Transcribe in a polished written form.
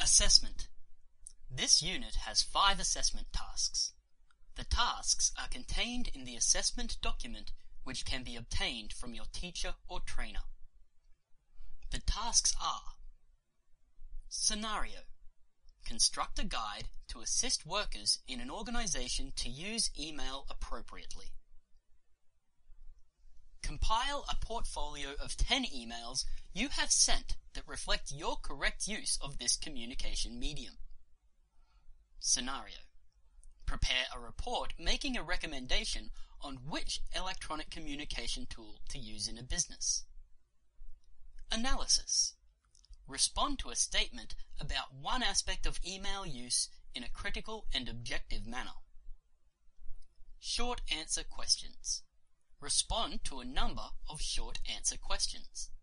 Assessment. This unit has 5 assessment tasks. The tasks are contained in the assessment document, which can be obtained from your teacher or trainer. The tasks are: Scenario. Construct a guide to assist workers in an organization to use email appropriately. Compile a portfolio of 10 emails you have sent that reflect your correct use of this communication medium. Scenario. Prepare a report making a recommendation on which electronic communication tool to use in a business. Analysis. Respond to a statement about one aspect of email use in a critical and objective manner. Short answer questions. Respond to a number of short answer questions.